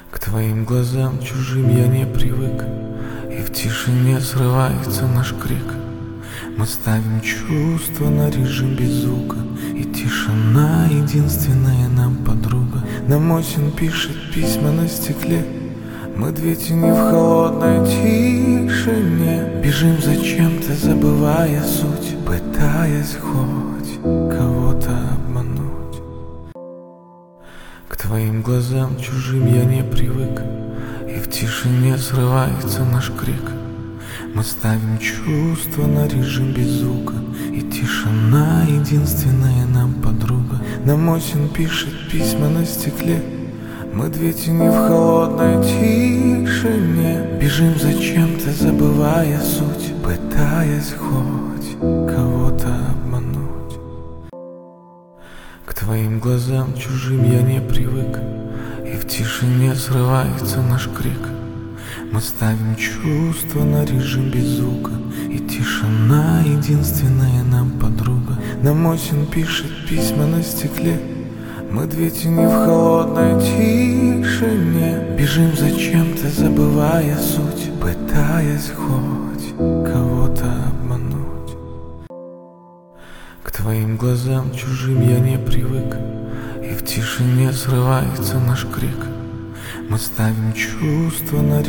К твоим глазам чужим я не привык, и в тишине срывается наш крик. Мы ставим чувства на режим без звука, и тишина единственная нам подруга. Нам осень пишет письма на стекле, мы две тени в холодной тишине. Бежим за чем-то, забывая суть, пытаясь хоть кого-то обмануть. К твоим глазам чужим я не привык, и в тишине срывается наш крик. Мы ставим чувства на режим без звука, и тишина единственная нам подруга. Нам осень пишет письма на стекле, мы две тени в холодной тишине. Бежим за чем-то, забывая суть, пытаясь хоть кого-то обмануть. К твоим глазам чужим я не привык, и в тишине срывается наш крик. Мы ставим чувства на режим без звука, и тишина единственная нам подруга. Нам осень пишет письма на стекле, мы две тени в холодной тишине. Бежим за чем-то, забывая суть, пытаясь хоть кого-то обмануть. К твоим глазам чужим я не привык, и в тишине срывается наш крик. Мы ставим чувства на